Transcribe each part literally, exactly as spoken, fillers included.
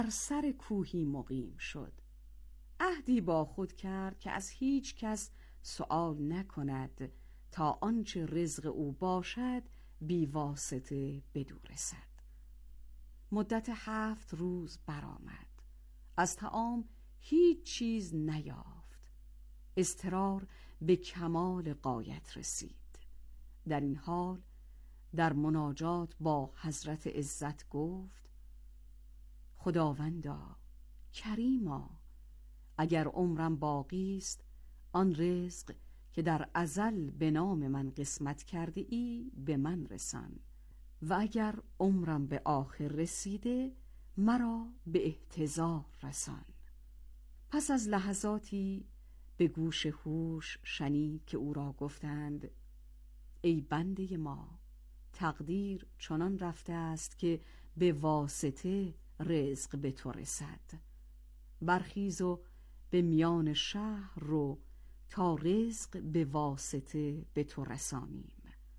بر سر کوهی مقیم شد. عهدی با خود کرد که از هیچ کس سؤال نکند تا آنچه رزق او باشد بی واسطه بدو رسد. مدت هفت روز برآمد، از طعام هیچ چیز نیافت. اضطرار به کمال غایت رسید. در این حال در مناجات با حضرت عزت گفت: خداوندا، کریما، اگر عمرم باقی است آن رزق که در ازل به نام من قسمت کرده ای به من رسان، و اگر عمرم به آخر رسیده مرا به احتضار رسان. پس از لحظاتی به گوش هوش شنید که او را گفتند: ای بنده ما، تقدیر چنان رفته است که به واسطه رزق به تو رسد. برخیز و به میان شهر رو تا رزق به واسطه به تو رسانیم.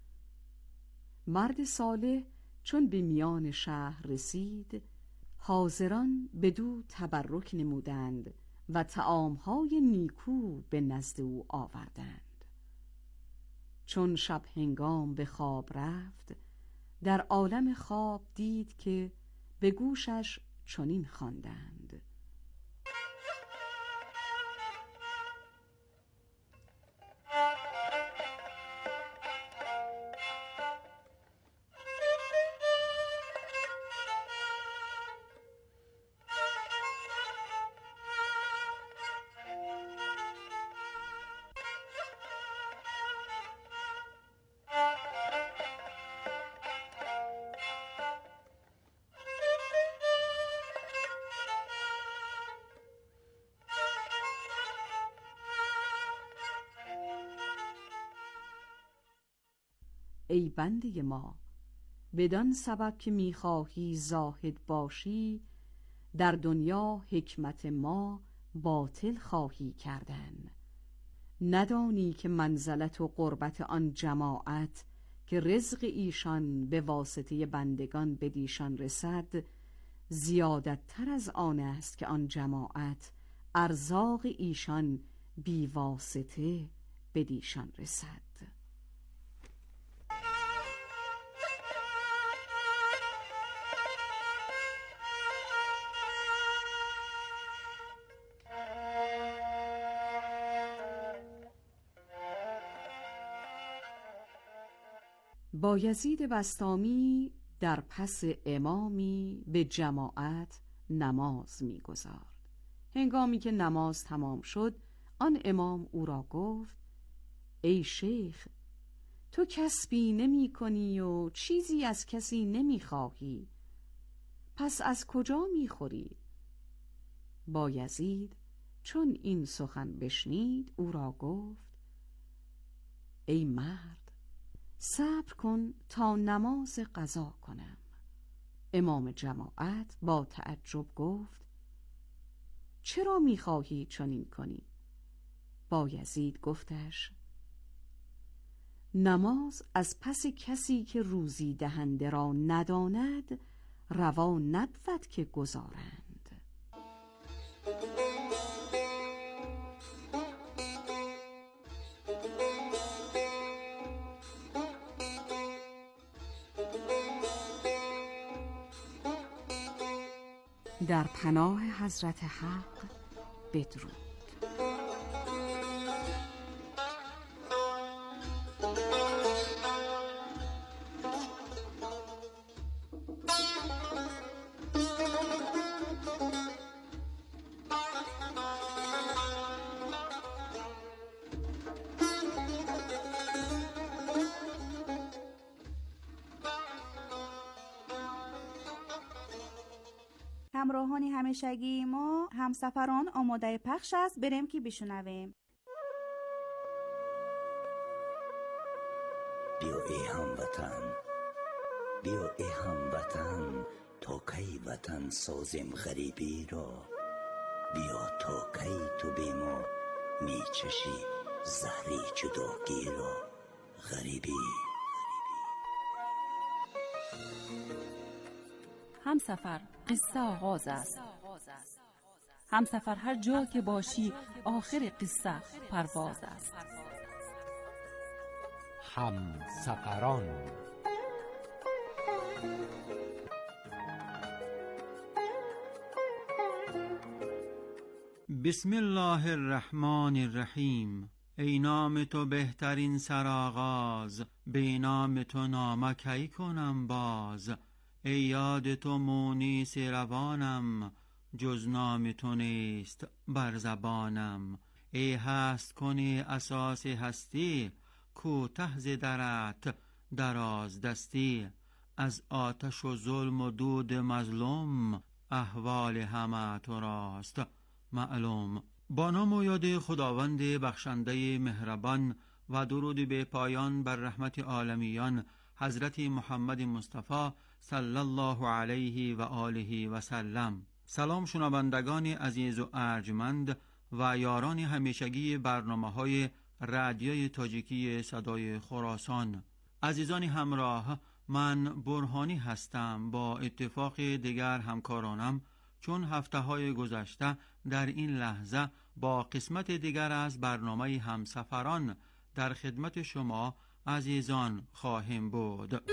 مرد صالح چون به میان شهر رسید، حاضران بدو تبرک نمودند و طعامهای نیکو به نزد او آوردند. چون شب هنگام به خواب رفت، در عالم خواب دید که به گوشش چنین خواندند: ای بنده ما، بدان سبب که میخواهی زاهد باشی، در دنیا حکمت ما باطل خواهی کردن. ندانی که منزلت و قربت آن جماعت که رزق ایشان به واسطه بندگان بدیشان رسد زیادت تر از آن است که آن جماعت ارزاق ایشان بی واسطه بدیشان رسد. بایزید بسطامی در پس امامی به جماعت نماز می‌گزارد. هنگامی که نماز تمام شد، آن امام او را گفت: ای شیخ، تو کسبی نمی کنی و چیزی از کسی نمی خواهی، پس از کجا می خوری؟ بایزید چون این سخن بشنید او را گفت: ای مرد، صبر کن تا نماز قضا کنم. امام جماعت با تعجب گفت: چرا می‌خواهی چنین کنی؟ بایزید گفتش: نماز از پس کسی که روزی دهنده را نداند روا نبود که گزارند. در پناه حضرت حق بدرود. همراهان همیشگی ما همسفران آماده پخش است، بریم که بشنویم. بیا ای هموطن، بیا ای هموطن، تا کی وطن سازیم غریبی را. بیا تا کی تو بی ما می چشی زهری جداگی را. غریبی همسفر قصه آغاز است. همسفر هر جا که باشی آخر قصه پرواز است. همسفران. بسم الله الرحمن الرحیم. ای نام تو بهترین سرآغاز، به نام تو نامه کی کنم باز. ای یاد تو مونس روانم، جز نام تو نیست بر زبانم. ای هست کنی اساس هستی، کوته ز درت دراز دستی. از آتش و ظلم و دود مظلوم، احوال همه تو راست معلوم. با نام و یاد خداوند بخشنده مهربان و درود به پایان بر رحمت عالمیان حضرت محمد مصطفی صلی الله علیه و آله و سلم. سلام شنوندگان عزیز و ارجمند و یاران همیشگی برنامه‌های رادیوی تاجیکی صدای خراسان. عزیزان همراه، من برهانی هستم. با اتفاق دیگر همکارانم چون هفته‌های گذشته در این لحظه با قسمت دیگر از برنامه همسفران در خدمت شما عزیزان خواهیم بود.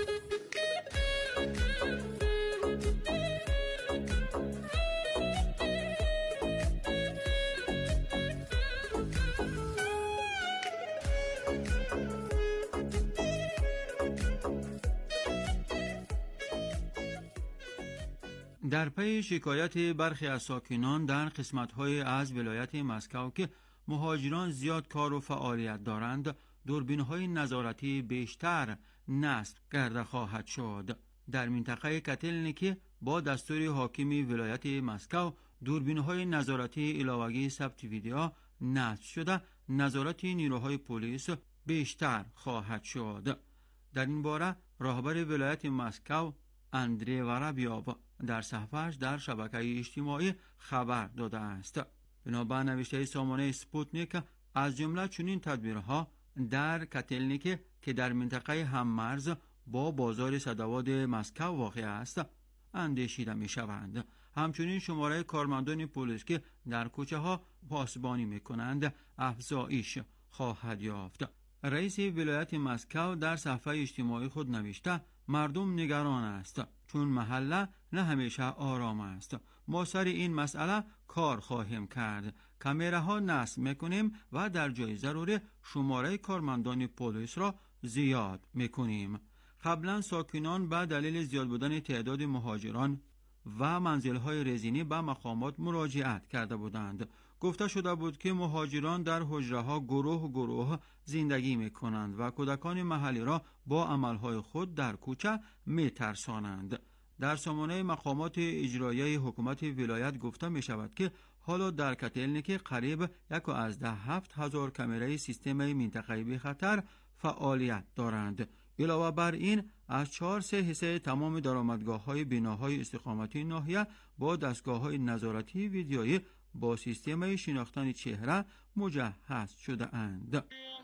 در پی شکایت برخی از ساکنان در قسمت‌های از ولایت مسکو که مهاجران زیاد کار و فعالیت دارند، دوربین‌های نظارتی بیشتر نصب کرده خواهد شد. در منطقه کتلنیکی با دستور حاکم ولایت مسکو دوربین‌های نظارتی علاوه ثبت ویدیو نصب شده، نظارت نیروهای پلیس بیشتر خواهد شد. در این باره راهبر ولایت مسکو اندری ورابیوف در صفحه‌اش در شبکه اجتماعی خبر داده است. بنابر نوشته سامانه سپوتنیک، از جمله چنین تدبیرها در کتلنیک که در منطقه هممرز با بازار صدواد مسکو واقع است اندیشیده می شوند. همچنین شماره کارمندان پلیس که در کوچه ها پاسبانی می کنند افزایش خواهد یافت. رئیس ولایت مسکو در صفحه اجتماعی خود نوشته مردم نگران است چون محله نه همیشه آرام است. ما سر این مسئله کار خواهیم کرد. کامراها نصب میکنیم و در جای ضروری شماره کارمندان پلیس را زیاد میکنیم. قبلا ساکنان به دلیل زیاد بودن تعداد مهاجران و منزل‌های رزینی به مقامات مراجعت کرده بودند. گفته شده بود که مهاجران در حجره‌ها گروه گروه زندگی می‌کنند و کودکان محلی را با عمل‌های خود در کوچه می‌ترسانند. در سامانه مقامات اجرایی حکومت ولایت گفته می‌شود که حالا در کتلنیک قریب یک و از ده هفت هزار کامرای سیستم منطقه‌ای بی خطر فعالیت دارند. علاوه بر این از چهار سه حصه تمام درآمدگاه‌های بناهای استقامتی ناحیه با دستگاه‌های نظارتی ویدیویی با سیستم شناختن چهره مجهز شده اند.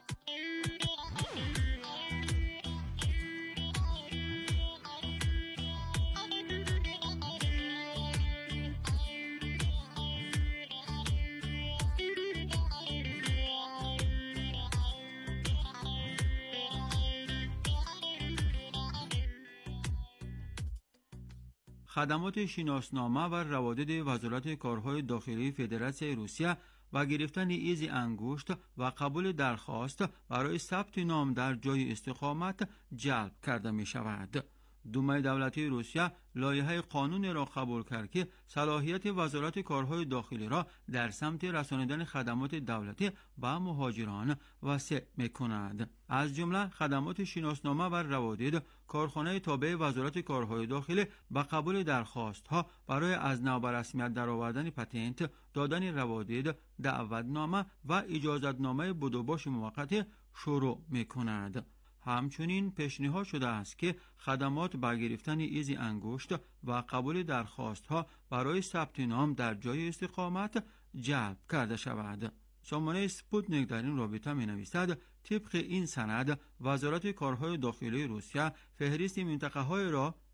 خدمات شناسنامه و روادید وزارت کارهای داخلی فدراسیون روسیه و گرفتن ایز انگشت و قبول درخواست برای ثبت نام در جای استقامت جلب کرده می شود. دومای دولتی روسیه لایحه قانون را قبول کرد که صلاحیت وزارت کارهای داخلی را در سمت رسانیدن خدمات دولتی به مهاجران وسیع می‌کند. از جمله خدمات شناسنامه و روادید، کارخانه تابع وزارت کارهای داخلی به قبول درخواست‌ها برای از نو به رسمیت درآوردن پتنت، دادن روادید، دعوتنامه و اجازتنامه بدوباش موقت شروع می‌کند. همچنین پیشنهاد شده است که خدمات برای گرفتن ایز انگشت و قبول درخواست‌ها برای ثبت نام در جای استقامت جلب کرده شود. سامانه سپوتنیک در این رابطه می‌نویسد طبق این سند وزارت کارهای داخلی روسیه فهرست منطقه‌های را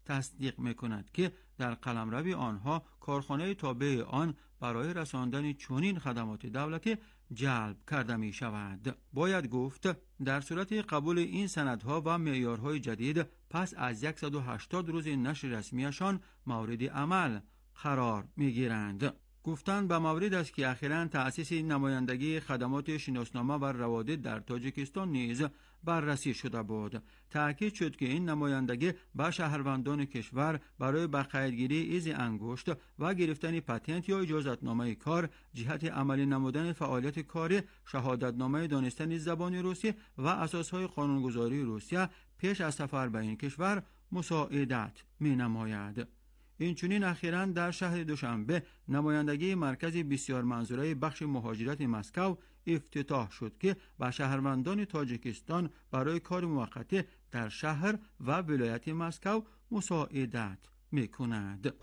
تصدیق می‌کند که در قلمرو آنها کارخانه تابع آن برای رساندن چنین خدمات دولتی جلب کرده می شود. باید گفت در صورت قبول این سندها و معیارهای جدید پس از صد و هشتاد روز نشر رسمیشان مورد عمل قرار می گیرند. گفتن به مورد است که اخیراً تأسیس نمایندگی خدمات شناسنامه و روابط در تاجیکستان نیز بررسی شده بود. تأکید شد که این نمایندگی به شهروندان کشور برای به قیدگیری ایز انگشت و گرفتن پتنت یا اجازتنامه کار جهت عملی نمودن فعالیت کاری، شهادتنامه دانستن زبان روسی و اساسهای قانونگذاری روسیه پیش از سفر به این کشور مساعدت می نماید. این چنین اخیراً در شهر دوشنبه نمایندگی مرکز بسیار منظوره بخش مهاجرت مسکو افتتاح شد که به شهروندان تاجیکستان برای کار موقتی در شهر و ولایت مسکو مساعدت می‌کند.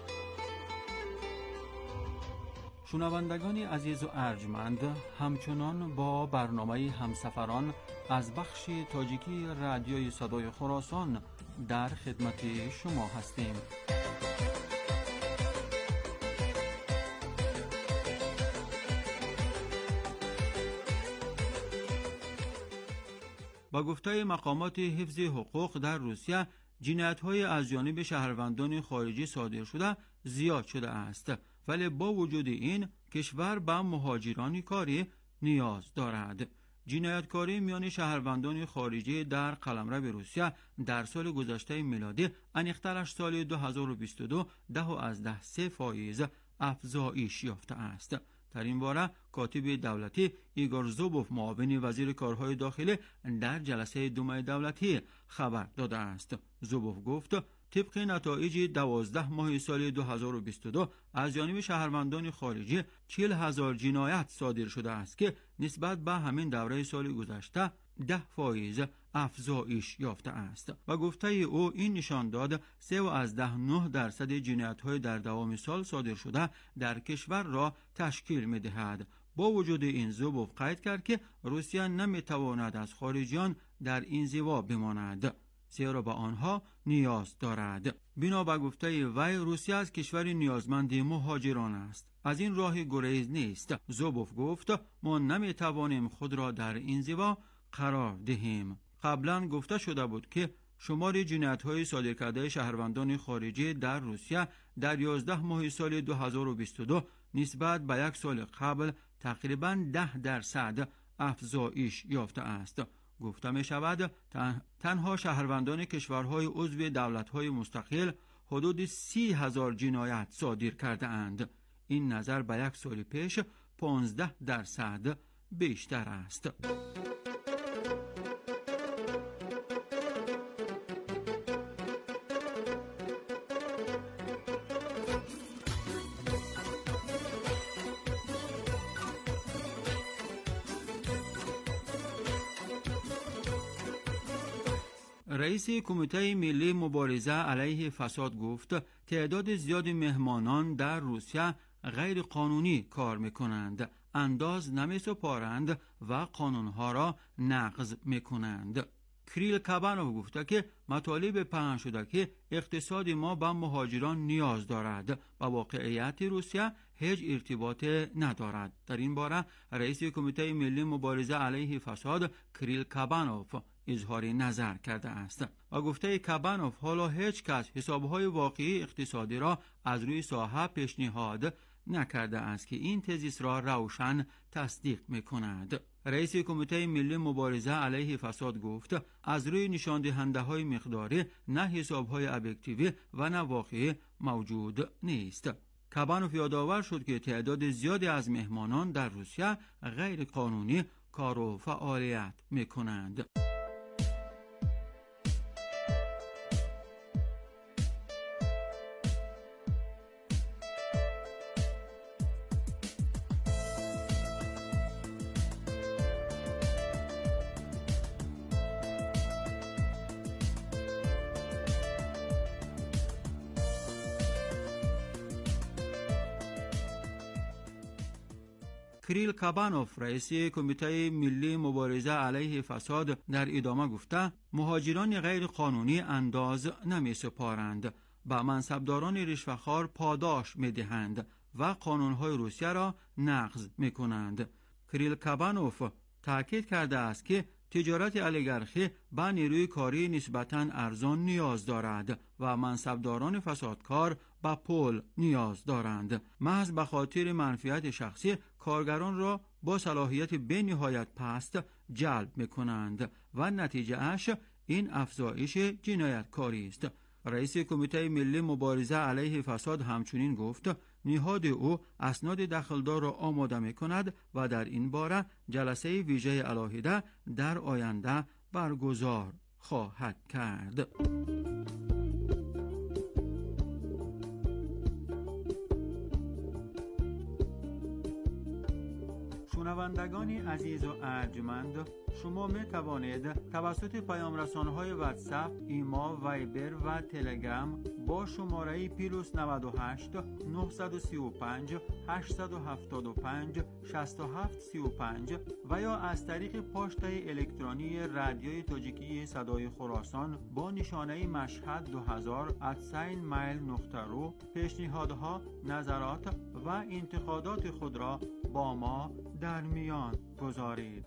شنوندگان عزیز و ارجمند، همچنان با برنامه همسفران از بخش تاجیکی رادیوی صدای خراسان در خدمت شما هستیم. با گفته مقامات حفظ حقوق در روسیه، جنایت‌های از جانب شهروندان خارجی صادر شده زیاد شده است، ولی با وجود این کشور به مهاجران کاری نیاز دارد. جنایتکاری میان شهروندان خارجی در قلمرو روسیه در سال گذشته میلادی انیخترش سال دو هزار و بیست و دو ده از ده سه فایز افزایش یافته است. در این باره کاتب دولتی ایگور زوبوف معاون وزیر کارهای داخلی در جلسه دومای دولتی خبر داده است. زوبوف گفت طبق نتایج دوازده ماه سال دو هزار و بیست و دو از جانب شهروندان خارجی چهل هزار جنایت صادر شده است که نسبت به همین دوره سال گذشته ده فایز افزایش یافته است و گفته او این نشان داد سه و از ده نه درصد جنایت‌های در دوام سال صادر شده در کشور را تشکیل می‌دهد. با وجود این زوبوف قید کرد که روسیه نمی‌تواند از خارجیان در انزوا بماند، زیرا به آنها نیاز دارد. بنا به گفته وی روسیه از کشور نیازمند مهاجران است، از این راه گریز نیست. زوبوف گفت ما نمی‌توانیم خود را در انزوا قرار دهیم. قبلا گفته شده بود که شمار جنایت‌های صادر کرده شهروندان خارجی در روسیه در یازده ماه سال دو هزار و بیست و دو نسبت به یک سال قبل تقریباً ده درصد افزایش یافته است. گفته می شود تن... تنها شهروندان کشورهای عضو دولت‌های مستقل حدود سی هزار جنایت صادر کرده اند. این نظر به یک سال پیش پانزده درصد بیشتر است. رئیس کمیته ملی مبارزه علیه فساد گفت تعداد زیاد مهمانان در روسیه غیر قانونی کار میکنند، انداز نمیسپارند و قانونها را نقض میکنند. کریل کابانوف گفته که مطالب پنهان شده که اقتصاد ما به مهاجران نیاز دارد و واقعیت روسیه هیچ ارتباطی ندارد. در این باره رئیس کمیته ملی مبارزه علیه فساد کریل کابانوف اظهار نظر کرده است و گفته کابانوف حالا هیچ کس حسابهای واقعی اقتصادی را از روی ساحه پیشنهاد نکرده است که این تزیس را روشن تصدیق می‌کند. رئیس کمیته ملی مبارزه علیه فساد گفت از روی نشان دهنده های مقداری نه حساب های ابجکتیوی و نه واقعی موجود نیست. کابانوف یادآور شد که تعداد زیادی از مهمانان در روسیه غیر قانونی کار و فعالیت می‌کنند. کریل کابانوف رئیس کمیته ملی مبارزه علیه فساد در ادامه گفته مهاجران غیر قانونی انداز نمی سپارند، به منصبداران رشوه‌خوار پاداش می دهند و قانونهای روسیه را نقض می کنند. کریل کابانوف تاکید کرده است که تجارت اولیگارخی به نیروی کاری نسبتاً ارزان نیاز دارد و منصبداران فسادکار به پول نیاز دارند. محض به خاطر منفعت شخصی کارگران را با صلاحیت به نهایت پست جلب می کنند و نتیجه اش این افزایش جنایتکاری است. رئیس کمیته ملی مبارزه علیه فساد همچنین گفت نهاد او اسناد دخلدار را آماده می کند و در این باره جلسه ویژه علاهیده در آینده برگزار خواهد کرد. شنوندگان عزیز و ارجمند، شما می توانید توسط پیام رسانه‌های واتساپ، ایما، وایبر و تلگرام با شماره پیروس نود و هشت نه سه پنج هشت هفت پنج شش هفت سه پنج و یا از طریق پاشته الکترونی رادیوی تاجیکی صدای خراسان با نشانه مشهد دو هزار ات سین میل نقطه رو پیشنهادها، نظرات و انتقادات خود را با ما در میان گذارید.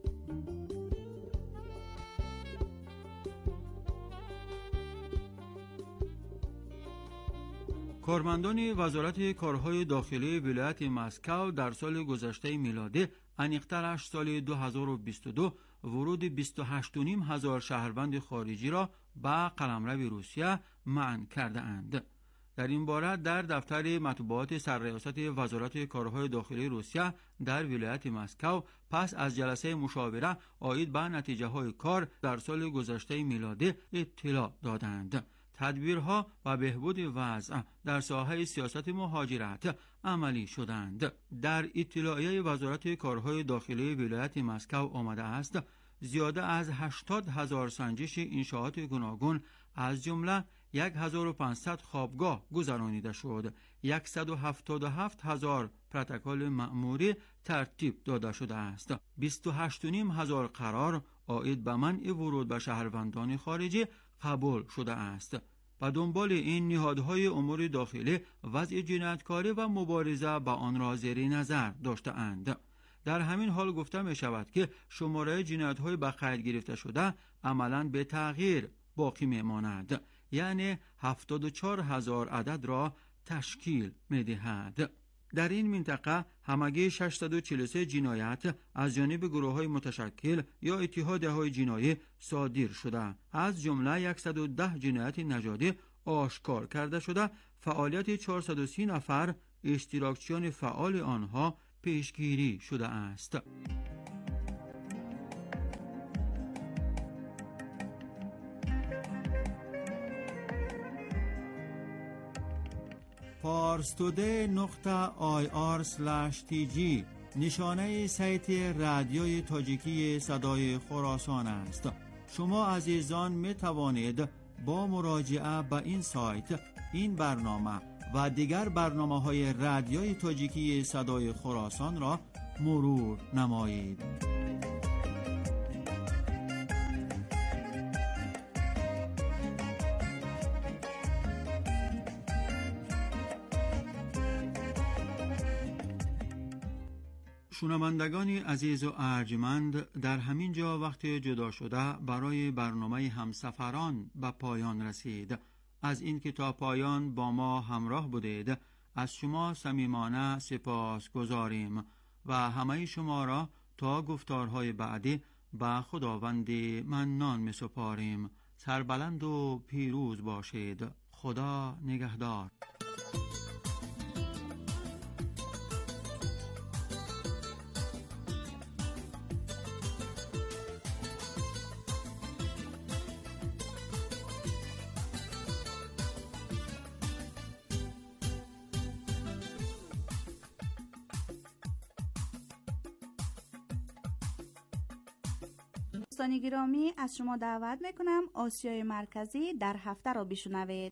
کارمندان وزارت کارهای داخلی ولایت مسکو در سال گذشته میلادی انیقترش سال دو هزار و بیست و دو ورود بیست و هشت و نیم هزار شهروند خارجی را به قلمرو روسیه منع کرده اند. در این باره در دفتر مطبوعات سرریاست وزارت کارهای داخلی روسیه در ولایت مسکو پس از جلسه مشاوره عاید به نتیجه های کار در سال گذشته میلادی اطلاع دادند. تدبیرها و بهبود وضع در ساحه سیاست مهاجرت عملی شدند. در اطلاعیه وزارت کارهای داخلی ولایت مسکو آمده است زیاده از هشتاد هزار سنجش انشاءات گوناگون از جمله یک هزار و پانصد خوابگاه گذرانیده شد. صد و هفتاد و هفت هزار پروتکل مأموری ترتیب داده شده است. بیست و هشت و نیم هزار قرار عاید به منع ورود به شهروندان خارجی قبول شده است. و دنبال این نهادهای امور داخلی وضع جنایتکاری و مبارزه با آن را زیر نظر داشته اند. در همین حال گفته می شود که شماره جنایت‌های به قید گرفته شده عملاً به تغییر باقی می ماند، یعنی هفتاد و چهار هزار عدد را تشکیل می دهد. در این منطقه همگی ششصد و چهل و سه جنایت از جانب گروه‌های متشکل یا اتحادیه‌های جنایی صادر شده، از جمله صد و ده جنایت نژادی آشکار کرده شده. فعالیت چهارصد و سی نفر اشتراکچیان فعال آنها پیشگیری شده است. پارستوده نقطه آی آر سلش تی جی نشانه سایت رادیوی تاجیکی صدای خراسان است. شما عزیزان می توانید با مراجعه به این سایت این برنامه و دیگر برنامه های رادیوی تاجیکی صدای خراسان را مرور نمایید. شنوندگان عزیز و ارجمند، در همین جا وقت جدا شده برای برنامه همسفران به پایان رسید. از این که تا پایان با ما همراه بودید از شما صمیمانه سپاس گذاریم و همه شما را تا گفتارهای بعدی به خداوند منان می سپاریم. سربلند و پیروز باشید. خدا نگهدار. دوستان گرامی، از شما دعوت میکنم آسیای مرکزی در هفته را بشنوید.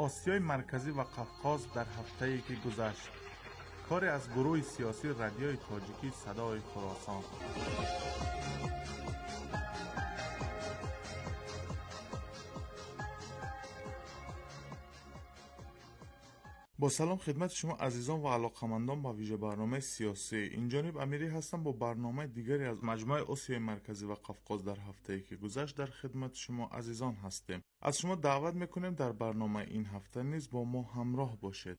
آسیای مرکزی و قفقاز در هفته‌ای که گذشت. کاری از گروه سیاسی رادیوی تاجیکی صدای خراسان. با سلام خدمت شما عزیزان و علاقمندان با ویژه برنامه سیاسی. این جانب امیری هستم با برنامه دیگری از مجموعه آسیای مرکزی و قفقاز در هفته‌ای که گذشت در خدمت شما عزیزان هستیم. از شما دعوت میکنیم در برنامه این هفته نیز با ما همراه باشید.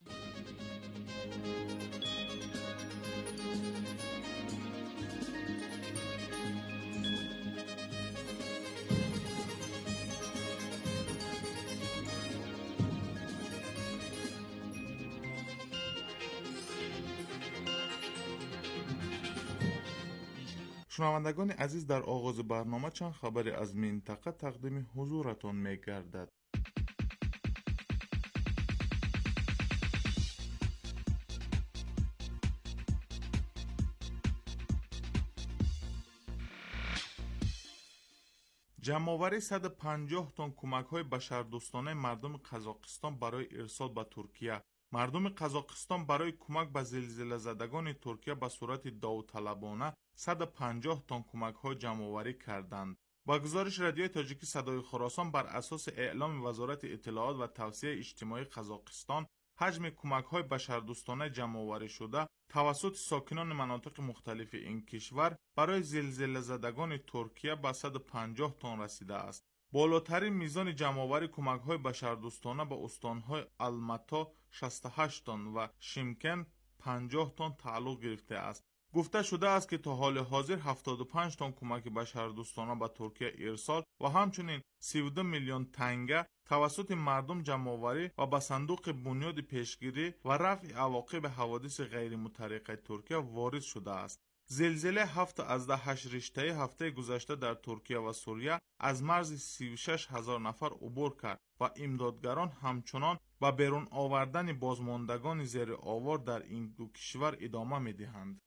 شنوندگان عزیز، در آغاز برنامه چند خبری از منطقه تقدیم حضورتان می گردد. جمع‌آوری صد و پنجاه تن کمک‌های بشردوستانه مردم قزاقستان برای ارسال به ترکیه. مردم قزاقستان برای کمک به زلزله زدگان ترکیه به صورت داوطلبانه صد و پنجاه تن کمک‌ها جمع‌آوری کردند. با گزارش رادیوی تاجیکی صدای خراسان بر اساس اعلام وزارت اطلاعات و توسعه اجتماعی قزاقستان، حجم کمک‌های بشردوستانه جمع‌آوری شده توسط ساکنان مناطق مختلف این کشور برای زلزله زدگان ترکیه به صد و پنجاه تن رسیده است. بالاترین میزان جمع‌آوری کمک‌های بشردوستانه به استان‌های الماتا شصت و هشت تن و شیمکن پنجاه تن تعلق گرفته است. گفته شده است که تا حال حاضر هفتاد و پنج تن کمک بشردوستانه به ترکیه ارسال و همچنین سی و دو میلیون تنگه توسط مردم جمع‌آوری و به صندوق بنیاد پیشگیری و رفع عواقب حوادث غیر مترقه ترکیه وارد شده است. زلزله هفت از ده هشت رشته هفته گذشته در ترکیه و سوریه از مرز سی و شش هزار نفر عبور کرد و امدادگران همچنان با بیرون آوردن بازماندگان زیر آوار در این دو کشور ادامه می‌دهند.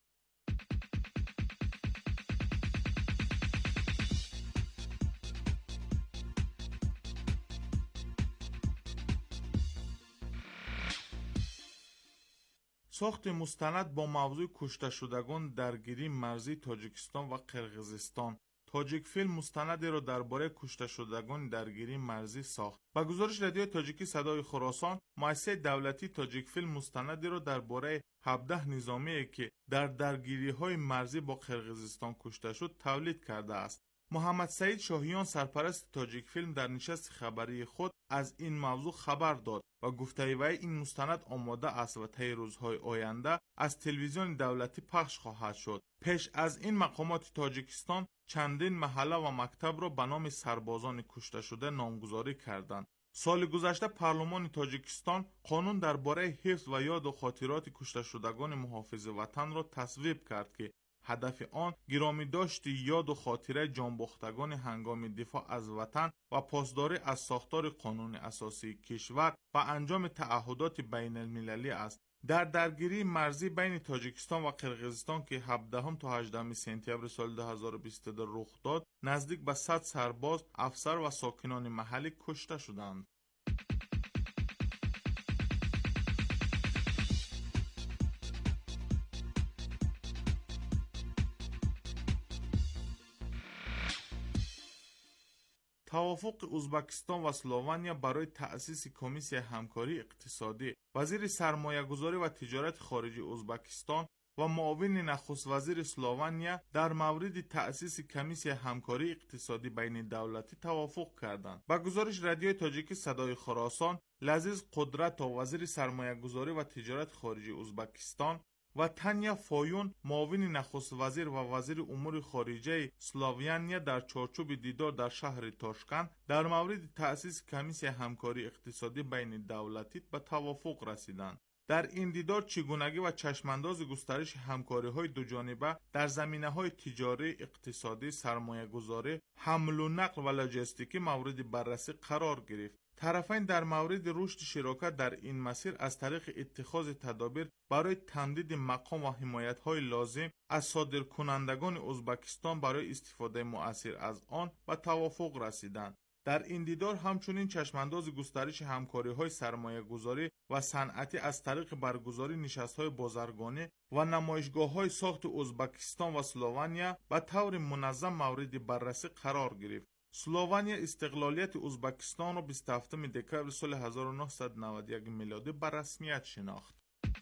ساخت مستند با موضوع کشته شدگان درگیری مرزی تاجیکستان و قرقیزستان. تاجیک فیلم مستندی را درباره کشته شدگان درگیری مرزی ساخت. با گزارش رادیوی تاجیکی صدای خراسان، مؤسسه دولتی تاجیک فیلم مستندی را درباره هفده نظامی که در درگیری‌های مرزی با قرقیزستان کشته شد تولید کرده است. محمد سعید شاهیان سرپرست تاجیک فیلم در نشست خبری خود از این موضوع خبر داد و گفته وی این مستند آماده است و طی روزهای آینده از تلویزیون دولتی پخش خواهد شد. پیش از این مقامات تاجیکستان چندین محله و مکتب را به نام سربازان کشته شده نامگذاری کردند. سال گذشته پارلمان تاجیکستان قانون درباره حفظ و یاد و خاطرات کشته شدگان محافظ وطن را تصویب کرد که هدف آن گرامی داشتی یاد و خاطره جانباختگان هنگام دفاع از وطن و پاسداری از ساختار قانون اساسی کشور و انجام تعهدات بین المللی است. در درگیری مرزی بین تاجیکستان و قرقیزستان که هفدهم تا هجدهم سپتامبر سال دو هزار و بیست و دو رخ داد، نزدیک به صد سرباز، افسر و ساکنان محلی کشته شدند. توافق ازبکستان و اسلوونیا برای تأسیس کمیسیون همکاری اقتصادی. وزیر سرمایه‌گذاری و تجارت خارجی ازبکستان و معاون نخست وزیر اسلوونیا در مورد تأسیس کمیسیون همکاری اقتصادی بین دولتی توافق کردند. با گزارش رادیوی تاجیکی صدای خراسان، لذیذ قدرت و وزیر سرمایه‌گذاری و تجارت خارجی ازبکستان و تانیا فایون معاون نخست وزیر و وزیر امور خارجه اسلوونیا در چارچوب دیدار در شهر تاشکند در مورد تأسیس کمیسیون همکاری اقتصادی بین دولتی به توافق رسیدند. در این دیدار چگونگی و چشمانداز گسترش همکاری‌های دوجانبه در زمینه‌های تجاری، اقتصادی، سرمایه‌گذاری، حمل و نقل و لوجستیکی مورد بررسی قرار گرفت. طرفین در مورد رشد شراکت در این مسیر از طریق اتخاذ تدابیر برای تمدید مقام و حمایت‌های لازم از صادرکنندگان ازبکستان برای استفاده مؤثر از آن به توافق رسیدند. در این دیدار همچنین چشمانداز گسترش همکاری‌های سرمایه‌گذاری و صنعتی از طریق برگزاری نشست‌های بازرگانی و نمایشگاه‌های ساخت ازبکستان و اسلوونیا به طور منظم مورد بررسی قرار گرفت. اسلوونیا استقلالیت ازبکستان را بیست و هفتم دکمبر سال هزار و نهصد و نود و یک میلادی به رسمیت شناخت.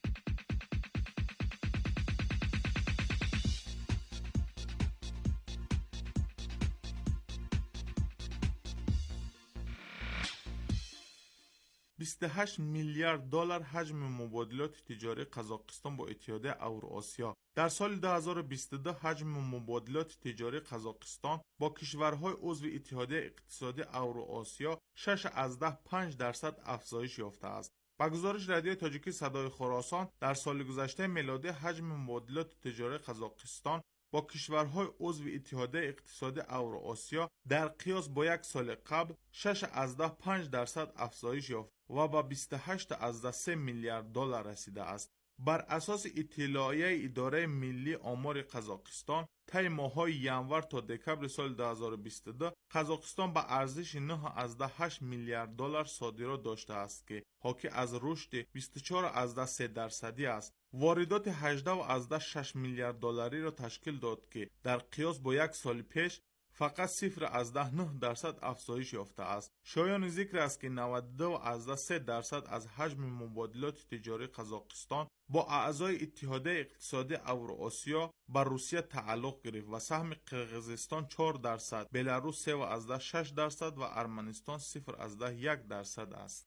بیست و هشت میلیارد دلار حجم مبادلات تجاری قزاقستان با اتحادیه اوراسیا. در سال دو هزار و بیست و دو حجم مبادلات تجاری قزاقستان با کشورهای عضو اتحادیه اقتصادی اوراسیا شش ازده پنج درصد افزایش یافته است. با گزارش رادیوی تاجیکی صدای خراسان، در سال گذشته میلادی حجم مبادلات تجاری قزاقستان با کشورهای عضو اتحادیه اقتصادی اوراسیا در قیاس با یک سال قبل شش ازده پنج درصد افزایش یافت و با بیست و هشت ازده سه میلیارد دلار رسیده است. بر اساس اطلاعیه اداره ملی آمار قزاقستان، طی ماه‌های ینور تا دکمبر سال دو هزار و بیست و دو قزاقستان به ارزش نه ازده هشت میلیارد دلار صادرات داشته است که حاکی از رشد بیست و چهار ازده سه درصدی است. واردات هجده ازده شش میلیارد دلاری را تشکیل داد که در قیاس با یک سال پیش فقط صفر ازده نه درصد افزایش یافته است. شایان ذکر است که نود و دو ازده سه درصد از حجم مبادلات تجاری قزاقستان با اعضای اتحادیه اقتصادی اوراسیا بر روسیه تعلق گرفت و سهم قرقیزستان چهار درصد، بلاروس سه ازده شش درصد و ارمنستان صفر ازده یک درصد است.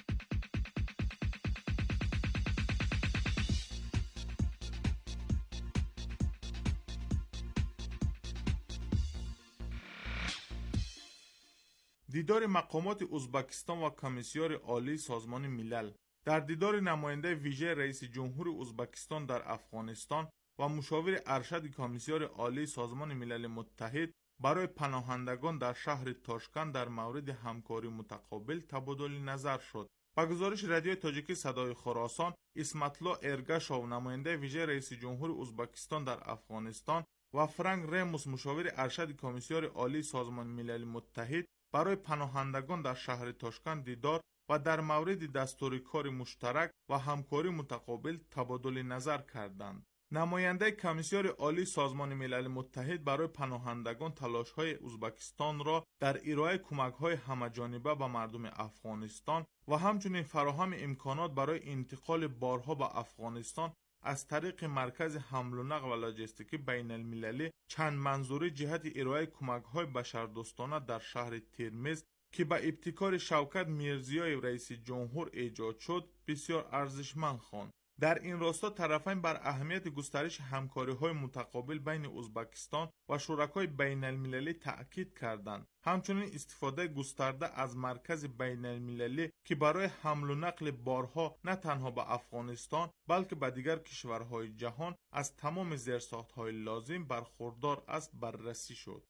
دیدار مقامات ازبکستان و کمیسیون عالی سازمان ملل. در دیدار نماینده ویژه رئیس جمهور ازبکستان در افغانستان و مشاور ارشد کمیسیون عالی سازمان ملل متحد برای پناهندگان در شهر تاشکند در مورد همکاری متقابل تبادل نظر شد. با گزارش رادیوی تاجیکی صدای خراسان، اسمتلا ارگشاو نماینده ویژه رئیس جمهور ازبکستان در افغانستان و فرانک ریموس مشاور ارشد کمیسیون عالی سازمان ملل متحد برای پناهندگان در شهر تاشکند دیدار و در مورد دستور کار مشترک و همکاری متقابل تبادل نظر کردند. نماینده کمیسیون عالی سازمان ملل متحد برای پناهندگان تلاش‌های ازبکستان را در ارائه کمک‌های همه‌جانبه به مردم افغانستان و همچنین فراهم امکانات برای انتقال بارها به افغانستان از طریق مرکز حمل و نقل و لاجستیکی بین المللی چند منظوره جهت ارائه کمک‌های بشردوستانه در شهر ترمز که به ابتکار شوکت میرزیای رئیس جمهور ایجاد شد بسیار ارزشمند خواند. در این راستا طرفین بر اهمیت گسترش همکاری‌های متقابل بین ازبکستان و شرکای بین المللی تأکید کردند. همچنین استفاده گسترده از مرکز بین المللی که برای حمل و نقل بارها نه تنها به افغانستان بلکه به دیگر کشورهای جهان از تمام زیرساخت‌های لازم برخوردار است بررسی شد.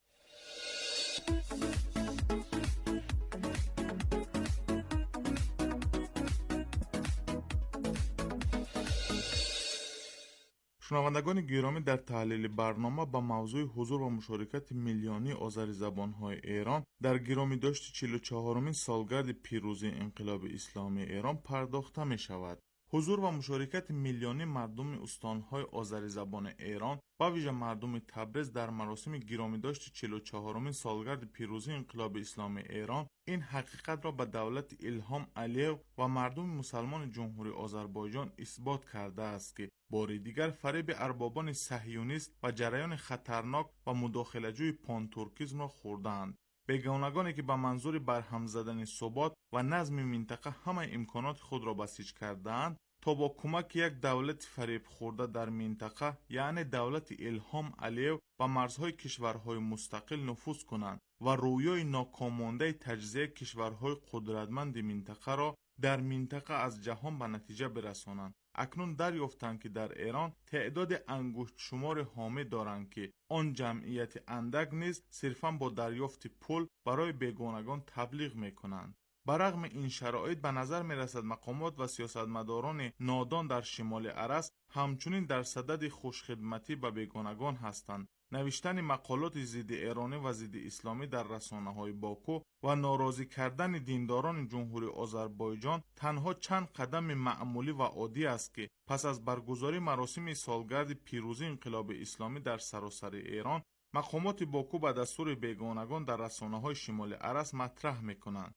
شنوندگان گرامی، در تحلیل برنامه با موضوع حضور و مشارکت میلیونی آذری زبان‌های ایران در گرامی داشت چهل و چهارمین سالگرد پیروزی انقلاب اسلامی ایران پرداخته می شود. حضور و مشارکت میلیونی مردم استان‌های آذری زبان ایران و ویژه مردم تبریز در مراسم گرامی داشت چهل و چهارمین سالگرد پیروزی انقلاب اسلامی ایران این حقیقت را به دولت الهام علیو و مردم مسلمان جمهوری آذربایجان اثبات کرده است که بار دیگر فریب اربابان صهیونیست و جریان خطرناک و مداخله‌جوی پانتورکیسم را خوردند. بیگانگانی که به منظور برهم زدن ثبات و نظم منطقه همه امکانات خود را بسیج کردند تا با کمک یک دولت فریب خورده در منطقه یعنی دولت الهام علیو و مرزهای کشورهای مستقل نفوذ کنند و رویای ناکامانده تجزیه کشورهای قدرتمند منطقه را در منطقه از جهان به نتیجه برسانند. اکنون دریافتند که در ایران تعداد انگشت شمار حامی دارند که آن جمعیت اندک نیز صرفاً با دریافت پول برای بیگانگان تبلیغ میکنند. برغم این شرایط به نظر می رسد مقامات و سیاستمداران نادان در شمال ارس همچنین در صدد خوشخدمتی به بیگانگان هستند نوشتن مقالات ضد ایرانی و ضد اسلامی در رسانه‌های باکو و ناراضی کردن دینداران جمهوری آذربایجان تنها چند قدم معمولی و عادی است که پس از برگزاری مراسم سالگرد پیروزی انقلاب اسلامی در سراسر ایران، مقامات باکو به دستور بیگانگان در رسانه‌های شمال ارس مطرح می‌کنند.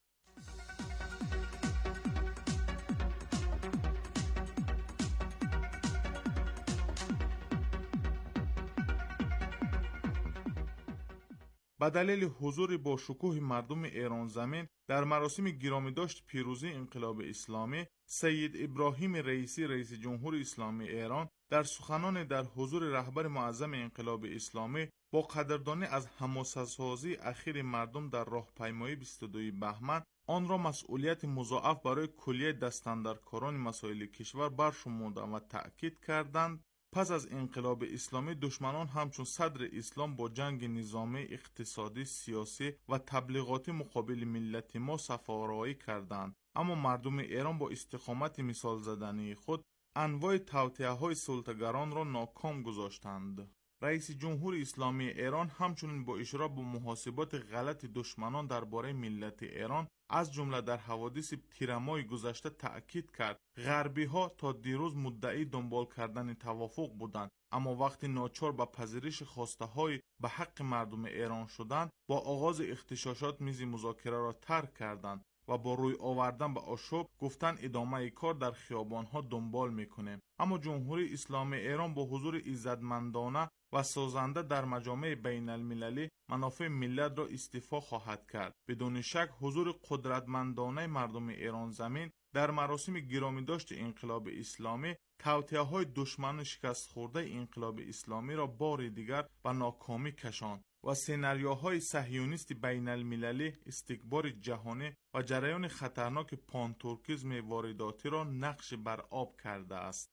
به دلیل حضور با شکوه مردم ایران زمین در مراسم گرامیداشت پیروزی انقلاب اسلامی، سید ابراهیم رئیسی رئیس جمهور اسلامی ایران در سخنان در حضور رهبر معظم انقلاب اسلامی با قدردانی از حماسه‌سازی اخیر مردم در راهپیمایی بیست و دو بهمن آن را مسئولیت مضاعف برای کلیه دستاندرکاران مسائل کشور برشمردند و تأکید کردند پس از انقلاب اسلامی دشمنان همچون صدر اسلام با جنگ نظامی، اقتصادی، سیاسی و تبلیغاتی مقابل ملت ما صف‌آرایی کردند، اما مردم ایران با استقامت مثال زدنی خود انواع توطئه‌های سلطه‌گران را ناکام گذاشتند. رئیس جمهور اسلامی ایران همچنین با اشاره به محاسبات غلط دشمنان درباره ملت ایران از جمله در حوادث تیرمای گذشته تأکید کرد غربی ها تا دیروز مدعی دنبال کردن توافق بودند، اما وقتی ناچار به پذیرش خواسته های به حق مردم ایران شدند با آغاز اغتشاشات میز مذاکره را ترک کردند و با روی آوردن به آشوب گفتن ادامه کار در خیابان ها دنبال میکنیم. اما جمهوری اسلامی ایران با حضور عزتمندانه و سازنده در مجامع بین المللی منافع ملت را استیفا خواهد کرد. بدون شک حضور قدرتمندانه مردم ایران زمین در مراسم گرامیداشت انقلاب اسلامی توطئه‌های دشمن شکست خورده انقلاب اسلامی را بار دیگر به ناکامی کشاند و سناریوهای صهیونیست بین المللی، استکبار جهانی و جریان خطرناک پانتورکیسم وارداتی را نقش بر آب کرده است.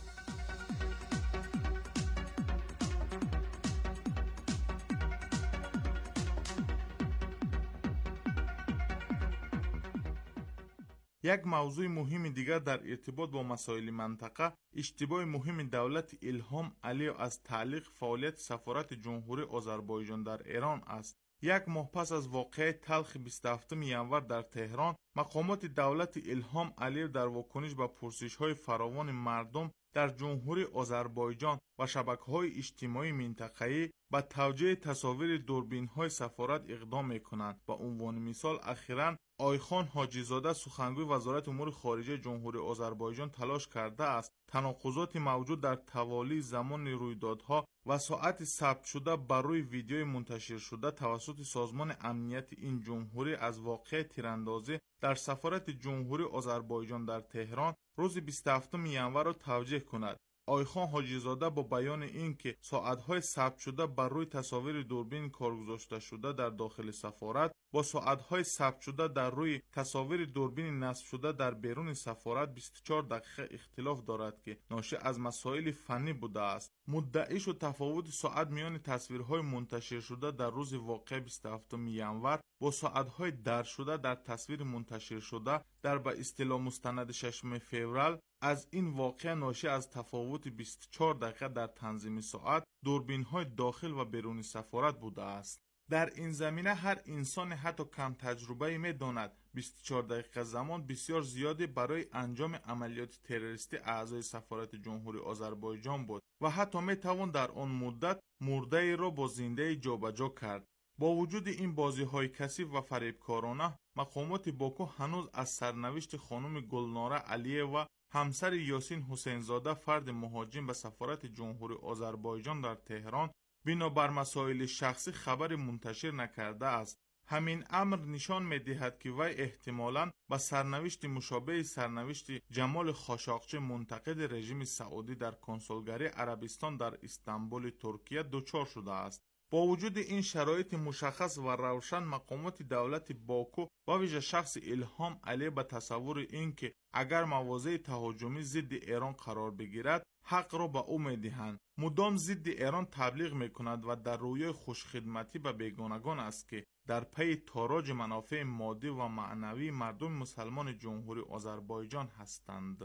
یک موضوع مهم دیگر در ارتباط با مسائل منطقه اشتباه مهم دولت الهام علیو از تعلیق فعالیت سفارت جمهوری آذربایجان در ایران است. یک ماه پس از واقعه تلخ بیست و هفتم ینور در تهران، مقامات دولت الهام علیو در واکنش به پرسش‌های فراوان مردم در جمهوری آذربایجان و شبکه‌های اجتماعی منطقه‌ای به توجیه تصاویر دوربین‌های سفارت اقدام می‌کنند. به عنوان مثال اخیراً آیخان حاجی‌زاده سخنگوی وزارت امور خارجه جمهوری آذربایجان تلاش کرده است تناقضات موجود در توالی زمان رویدادها و ساعت ثبت شده بر روی ویدیوی منتشر شده توسط سازمان امنیت این جمهوری از واقعه تیراندازی در سفارت جمهوری آذربایجان در تهران روز بیست و هفتم ینور را توجیه کند. آیخان حاجی‌زاده با بیان اینکه ساعت‌های ثبت شده بر روی تصاویر دوربین کارگذاشته شده در داخل سفارت با ساعت‌های ثبت شده در روی تصاویر دوربین نصب شده در بیرون سفارت بیست و چهار دقیقه اختلاف دارد که ناشی از مسائل فنی بوده است. مدعی شد تفاوت ساعت میان تصویرهای منتشر شده در روز واقعه بیست و هفتم ینور با ساعت‌های درج شده در تصویر منتشر شده در به اصطلاح مستند ششم فوریه از این واقعه ناشی از تفاوت بیست و چهار دقیقه در تنظیم ساعت دوربین‌های داخل و بیرون سفارت بوده است. در این زمینه هر انسان حتی کم تجربه می‌داند بیست و چهار دقیقه زمان بسیار زیادی برای انجام عملیات تروریستی اعضای سفارت جمهوری آذربایجان بود و حتی می‌توان در آن مدت مرده را با زنده جابجا کرد. با وجود این بازی‌های کثیف و فریبکارانه، مقامات باکو هنوز از سرنوشت خانم گلناره علیه و همسر یاسین حسینزاده فرد مهاجم به سفارت جمهوری آذربایجان در تهران بنابر مسائل شخصی خبر منتشر نکرده است. همین امر نشان می‌دهد که وی احتمالاً به سرنوشت مشابه سرنوشت جمال خاشاقچی منتقد رژیم سعودی در کنسولگری عربستان در استانبول ترکیه دچار شده است. با وجود این شرایط مشخص و روشن، مقامات دولت باکو با ویژه شخص الهام علیو به تصور اینکه اگر مواضع تهاجمی ضد ایران قرار بگیرد حق را به او می‌دهند. مدام ضد ایران تبلیغ می‌کند و در رویای خوشخدمتی به بیگانگان است که در پی تاراج منافع مادی و معنوی مردم مسلمان جمهوری آذربایجان هستند.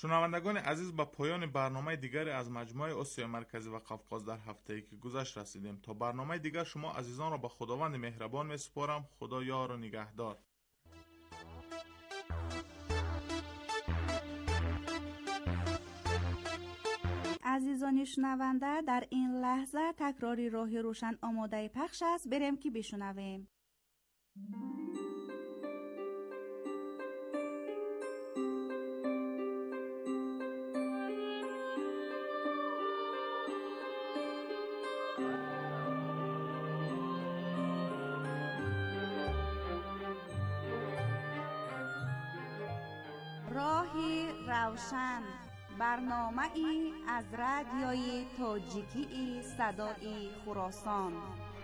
شنوندگان عزیز، به پایان برنامه دیگر از مجموعه آسیای مرکزی و قفقاز در هفته‌ای که گذشت رسیدیم. تا برنامه دیگر شما عزیزان را به خداوند مهربان می‌سپارم. خدا یار و نگهدار. عزیزان شنونده، در این لحظه تکراری راه روشن آماده پخش است. بریم که بشنویم. راهی روشن، برنامه ای از رادیوی تاجیکی صدای خراسان.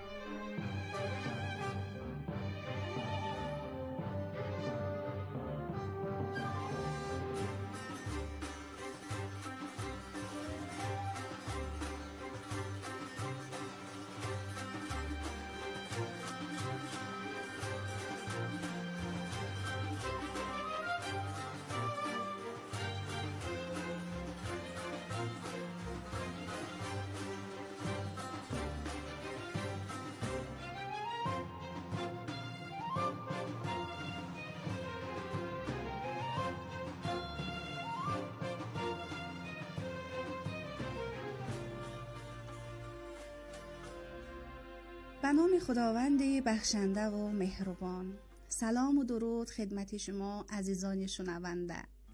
به نام خداوند بخشنده و مهربان. سلام و درود خدمت شما عزیزان شنونده.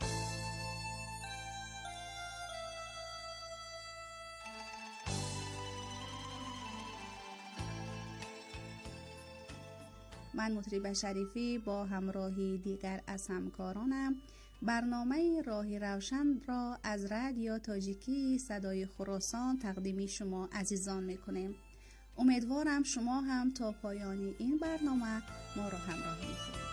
من مطرب شریفی با همراهی دیگر از همکارانم برنامه راهی روشن را از رادیو تاجیکی صدای خراسان تقدیم شما عزیزان میکنیم. امیدوارم شما هم تا پایان این برنامه ما را همراهی کنید.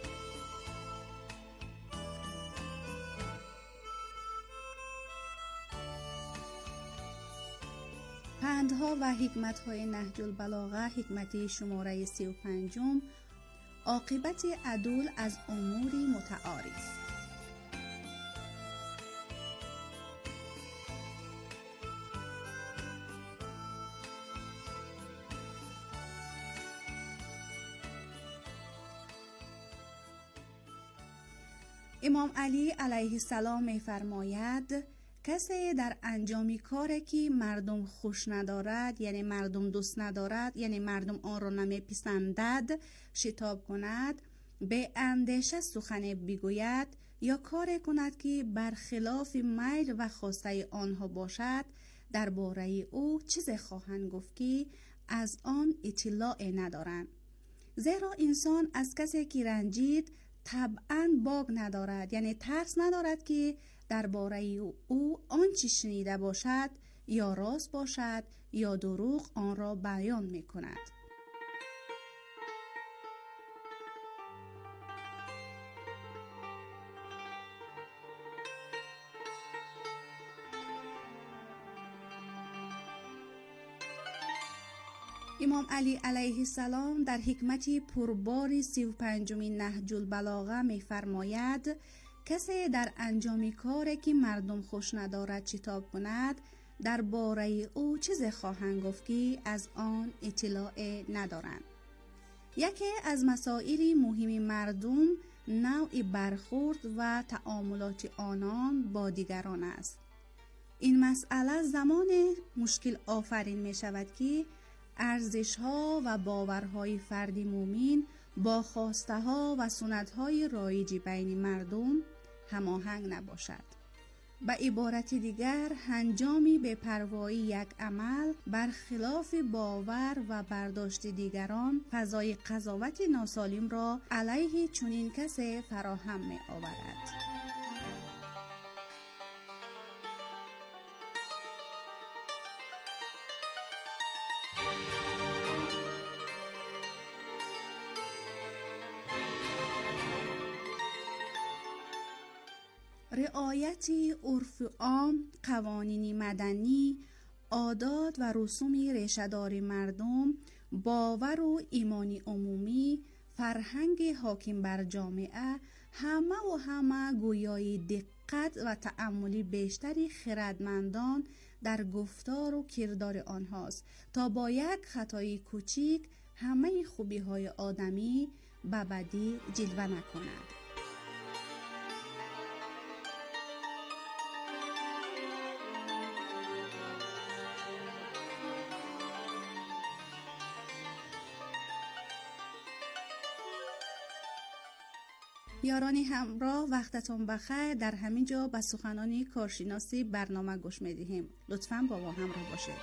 پندها و حکمت‌های نهج البلاغه، حکمت شماره سی و پنجم، عاقبت عدول از امور متعارف. امام علی علیه السلام می فرماید کسی در انجامی کاری که مردم خوش ندارد، یعنی مردم دوست ندارد، یعنی مردم آن را نمی پسندد، شتاب کند، به اندیشه سخن بگوید یا کاری کند که برخلاف میل و خواسته آنها باشد، درباره او چیزی خواهند گفت که از آن اطلاع ندارند. زیرا انسان از کسی که رنجید طبعاً باک ندارد، یعنی ترس ندارد که درباره او, او آنچه شنیده باشد یا راست باشد یا دروغ آن را بیان می کند. امام علی علیه السلام در حکمت پربار سی و پنجمین نهج البلاغه می فرماید کسی در انجام کاری که مردم خوش ندارد شتاب کند، درباره او چیزی خواهند گفت که از آن اطلاع ندارند. یکی از مسائل مهم مردم نوع برخورد و تعاملات آنان با دیگران است. این مسئله زمان مشکل آفرین می شود که ارزش‌ها و باورهای فرد مومن با خواسته‌ها و سنت‌های رایج بین مردم هماهنگ نباشد. به عبارت دیگر، انجامی به پروایی یک عمل برخلاف باور و برداشت دیگران فضای قضاوت ناسالم را علیه چنین کسی فراهم می آورد. رعایت عرف عام، قوانین مدنی، عادات و رسوم ریشه‌دار مردم، باور و ایمان عمومی، فرهنگ حاکم بر جامعه همه و همه گویای دقت و تأملی بیشتری خردمندان در گفتار و کردار آنهاست تا با یک خطای کوچیک همه خوبی های آدمی به بدی جلوه نکند. یارانی همراه، وقتتون بخیر. در همین جا به سخنانی کارشناسی برنامه گوش می‌دهیم. لطفاً با ما همراه باشید.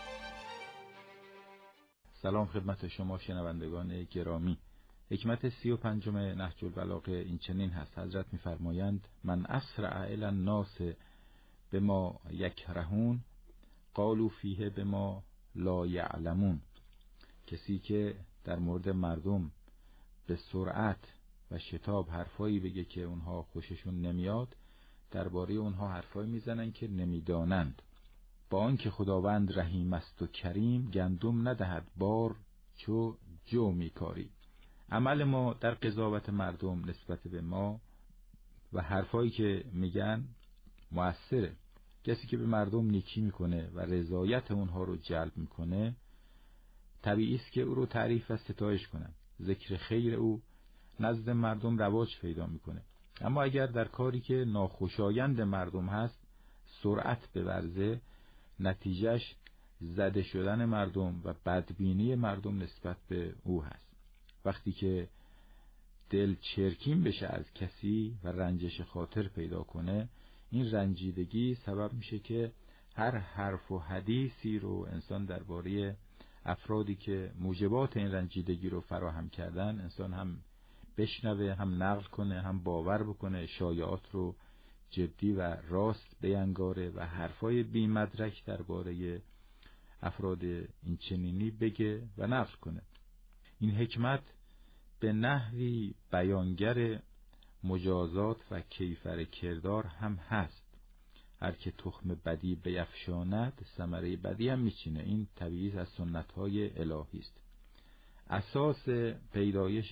سلام خدمت شما شنوندگان گرامی. حکمت سی و پنجم نهج البلاغه این چنین هست. حضرت می‌فرمایند: من اسرع الی الناس بما یکرهون قالوا فیه بما لا یعلمون. کسی که در مورد مردم به سرعت و شتاب حرفایی بگه که اونها خوششون نمیاد، درباره اونها حرفایی میزنن که نمیدانند. با آنکه خداوند رحیم است و کریم، گندم ندهد بار چو جو میکاری. عمل ما در قضاوت مردم نسبت به ما و حرفایی که میگن مؤثره. کسی که به مردم نیکی میکنه و رضایت اونها رو جلب میکنه، طبیعی است که او رو تعریف و ستایش کنن. ذکر خیر او نزد مردم رواج پیدا میکنه. اما اگر در کاری که ناخوشایند مردم هست سرعت بورزه، نتیجهش زده شدن مردم و بدبینی مردم نسبت به او هست. وقتی که دل چرکین بشه از کسی و رنجش خاطر پیدا کنه، این رنجیدگی سبب میشه که هر حرف و حدیثی رو انسان درباره افرادی که موجبات این رنجیدگی رو فراهم کردن، انسان هم بشنوه، هم نقل کنه، هم باور بکنه، شایعات رو جدی و راست بینگاره و حرفای بی مدرک درباره افراد این چنینی بگه و نقل کنه. این حکمت به نحوی بیانگر مجازات و کیفر کردار هم هست. هر که تخم بدی بیفشاند ثمره بدی هم میچینه. این طبیعی از سنت‌های الهی است. اساس پیدایش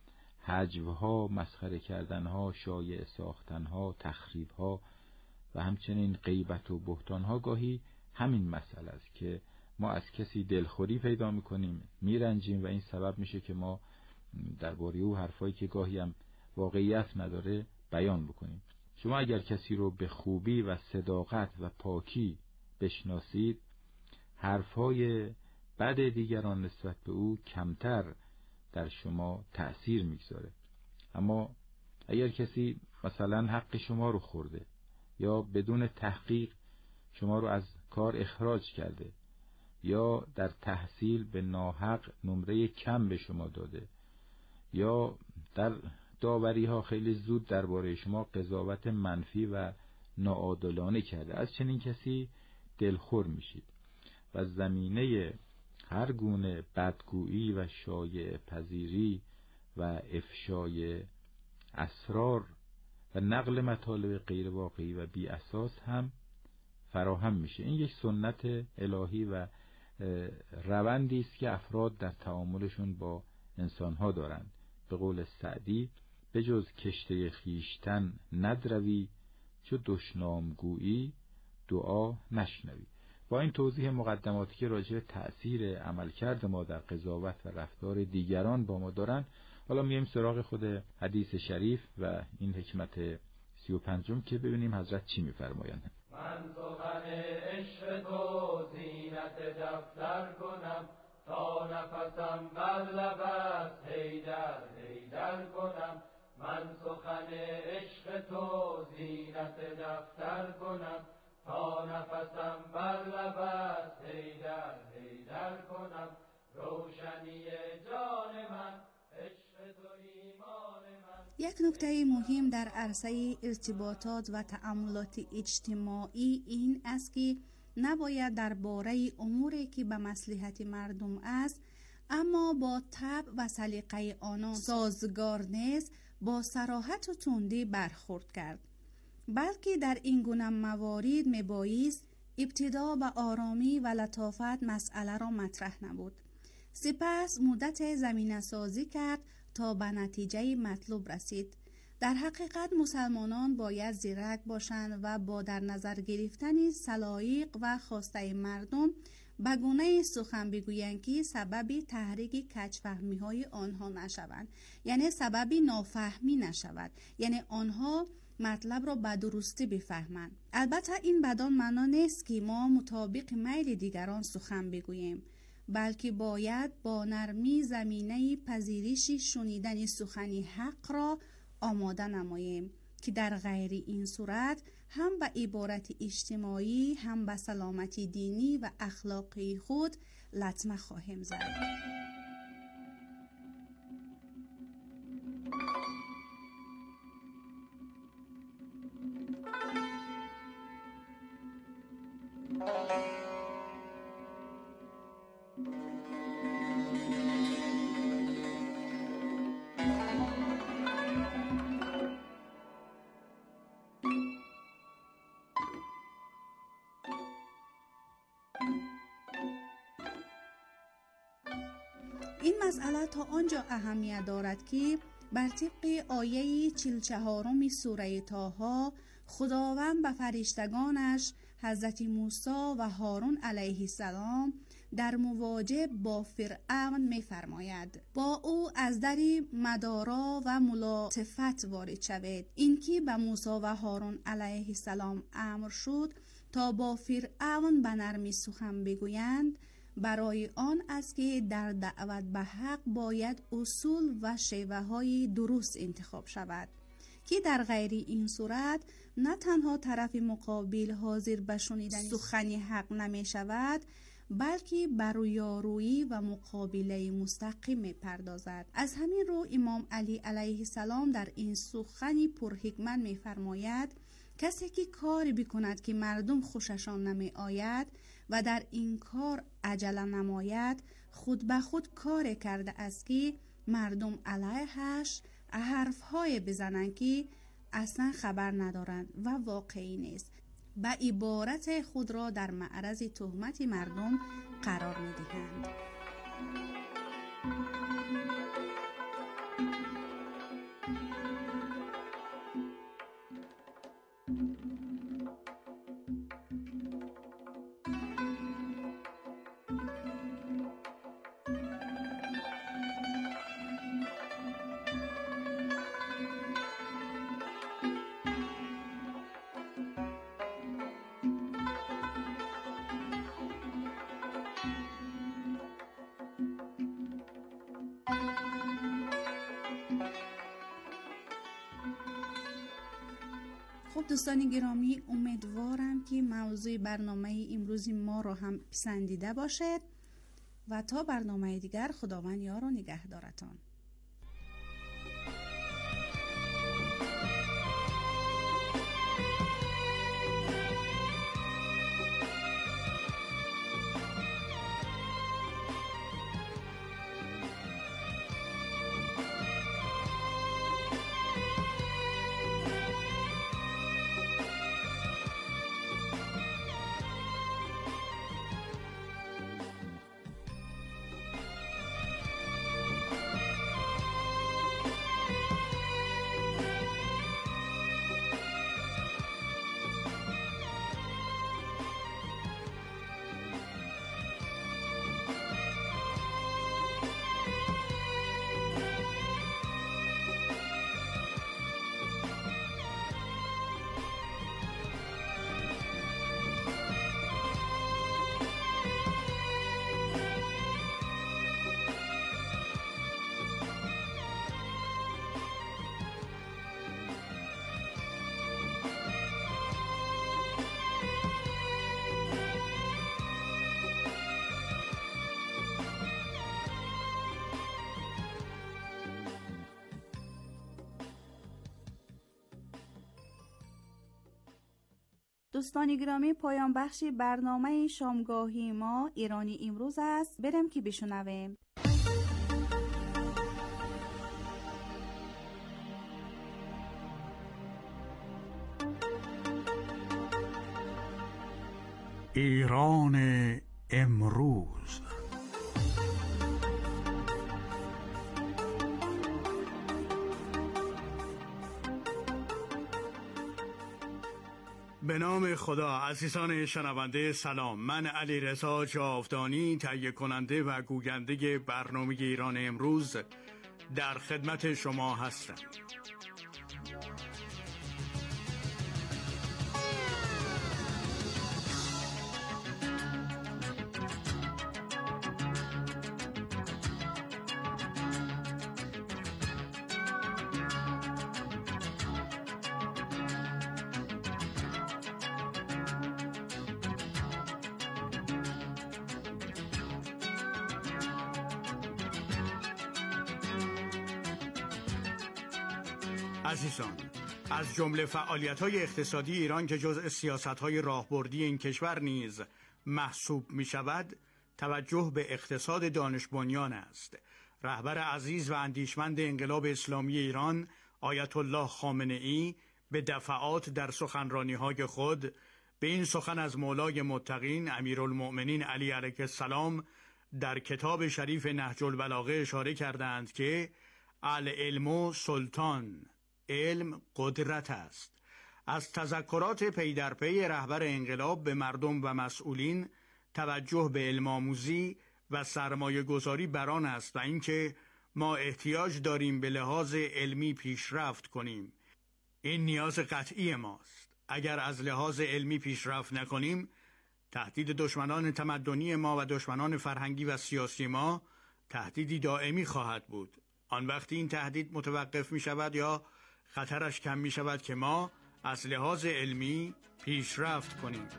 حجوها، مسخره کردنها، شایعه ساختنها، تخریبها و همچنین غیبت و بهتانها گاهی همین مسئله است که ما از کسی دلخوری پیدا میکنیم، میرنجیم و این سبب میشه که ما درباره او حرفایی که گاهی هم واقعیت نداره بیان بکنیم. شما اگر کسی رو به خوبی و صداقت و پاکی بشناسید، حرفهای بد دیگران نسبت به او کمتر در شما تأثیر میگذاره. اما اگر کسی مثلا حق شما رو خورده یا بدون تحقیق شما رو از کار اخراج کرده یا در تحصیل به ناحق نمره کم به شما داده یا در داوری ها خیلی زود درباره شما قضاوت منفی و ناعادلانه کرده، از چنین کسی دلخور میشید و زمینه هر گونه بدگویی و شایعه پذیری و افشای اسرار و نقل مطالب غیر واقعی و بی اساس هم فراهم میشه. این یک سنت الهی و روندی است که افراد در تعاملشون با انسانها دارند. به قول سعدی: به جز کشته خیشتن ندروی، چو دشنامگویی دعا نشنوی. با این توضیح مقدماتی که راجع به تأثیر عملکرد ما در قضاوت و رفتار دیگران با ما دارن، حالا میایم سراغ خود حدیث شریف و این حکمت سی و پنجم که ببینیم حضرت چی میفرمایند. من سخن عشق تو زینت دفتر کنم، تا نفسم بر لب است حیدر حیدر کنم. من سخن عشق تو زینت دفتر کنم، تا نفسم بر لب است حیدر حیدر کنم. روشنی جان من عشق تو ایمان من. یک نکته مهم در عرصه ارتباطات و تعاملات اجتماعی این است که نباید درباره اموری که به مصلحت مردم است اما با طبع و سلیقه آنان سازگار نیست با صراحت و تندی برخورد کرد، بلکه در این گونه موارد میبایست ابتدا به آرامی و لطافت مسئله را مطرح نبود، سپس مدت زمینه سازی کرد تا به نتیجه مطلوب رسید. در حقیقت مسلمانان باید زیرک باشند و با در نظر گرفتن سلایق و خواسته مردم به گونه سخن بگویند که سبب تحریک کج‌فهمی های آنها نشوند، یعنی سبب نافهمی نشود، یعنی آنها مطلب را به درستی بفهمند. البته این بدان معنا نیست که ما مطابق میل دیگران سخن بگوییم، بلکه باید با نرمی زمینه پذیرش شنیدن سخن حق را آماده نماییم که در غیر این صورت هم به عبارت اجتماعی هم به سلامتی دینی و اخلاقی خود لطمه خواهیم زد. این مسئله تا آنجا اهمیت دارد که بر طبق آیه چهل و چهارم سوره طه خداوند به فرشتگانش حضرت موسی و هارون علیه السلام در مواجهه با فرعون می‌فرماید با او از در مدارا و ملاطفت وارد شوید. این که به موسی و هارون علیه السلام امر شد تا با فرعون به نرمی سخن بگویند، برای آن است که در دعوت به حق باید اصول و شیوه های درست انتخاب شود که در غیر این صورت نه تنها طرف مقابل حاضر به شنیدن سخن حق نمی شود، بلکه بر رویارویی و مقابله مستقیم می پردازد. از همین رو امام علی علیه السلام در این سخنی پرحکمت می فرماید کسی که کاری بکند که مردم خوششان نمی آید و در این کار عجله نماید، خود به خود کار کرده است که مردم علیهش حرفهای بزنند که اصلا خبر ندارند و واقعی نیست، به عبارت خود را در معرض تهمت مردم قرار می دهند. خب دوستان گرامی، امیدوارم که موضوع برنامه امروز ما رو هم پسندیده باشد و تا برنامه دیگر خداوند یار و نگهدارتان. دوستان گرامی، پایان بخش برنامه شامگاهی ما ایرانی امروز است. بریم که بشنویم. ایران امروز. به نام خدا. عزیزان شنونده سلام، من علی رضا جاودانی تهیه کننده و گوینده برنامه ایران امروز در خدمت شما هستم. عزیزان، از جمله فعالیت‌های اقتصادی ایران که جزء سیاست‌های راهبردی این کشور نیز محسوب می‌شود، توجه به اقتصاد دانش بنیان است. رهبر عزیز و اندیشمند انقلاب اسلامی ایران آیت الله خامنه‌ای به دفعات در سخنرانی‌های خود به این سخن از مولای متقین امیرالمؤمنین علی علیه السلام در کتاب شریف نهج البلاغه اشاره کردند که العلم سلطان، علم قدرت است. از تذکرات پی در پی رهبر انقلاب به مردم و مسئولین توجه به علم آموزی و سرمایه گذاری بران است و اینکه ما احتیاج داریم به لحاظ علمی پیشرفت کنیم. این نیاز قطعی ماست. اگر از لحاظ علمی پیشرفت نکنیم، تهدید دشمنان تمدنی ما و دشمنان فرهنگی و سیاسی ما تهدیدی دائمی خواهد بود. آن وقتی این تهدید متوقف می شود یا خطرش کم می شود که ما از لحاظ علمی پیشرفت کنیم.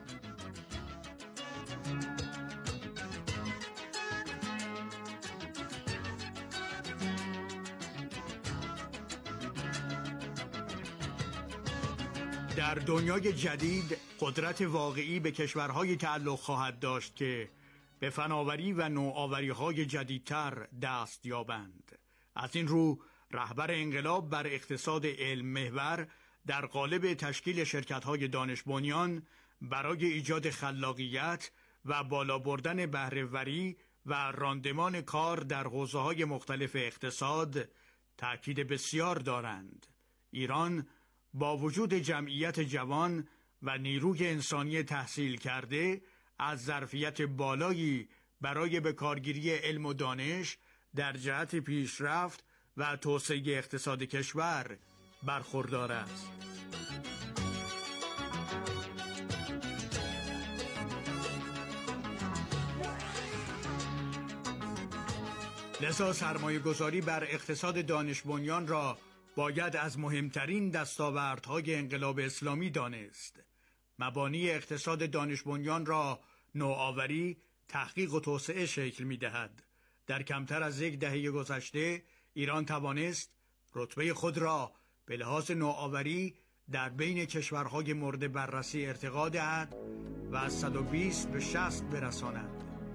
در دنیای جدید قدرت واقعی به کشورهای تعلق خواهد داشت که به فناوری و نوآوری‌های جدیدتر دست یابند. از این رو رهبر انقلاب بر اقتصاد علم محور در قالب تشکیل شرکت‌های دانش بنیان برای ایجاد خلاقیت و بالا بردن بهره‌وری و راندمان کار در حوزه‌های مختلف اقتصاد تأکید بسیار دارند. ایران با وجود جمعیت جوان و نیروی انسانی تحصیل کرده از ظرفیت بالایی برای به کارگیری علم و دانش در جهت پیشرفت و توسعه اقتصاد کشور برخوردار است. لذا سرمایه گذاری بر اقتصاد دانش بنیان را باید از مهمترین دستاوردهای انقلاب اسلامی دانست. مبانی اقتصاد دانش بنیان را نوآوری، تحقیق و توسعه شکل می دهد. در کمتر از یک دهه گذشته ایران توانست رتبه خود را به لحاظ نوآوری در بین کشورهای مورد بررسی ارتقا دهد و از صد و بیست به شصت برساند.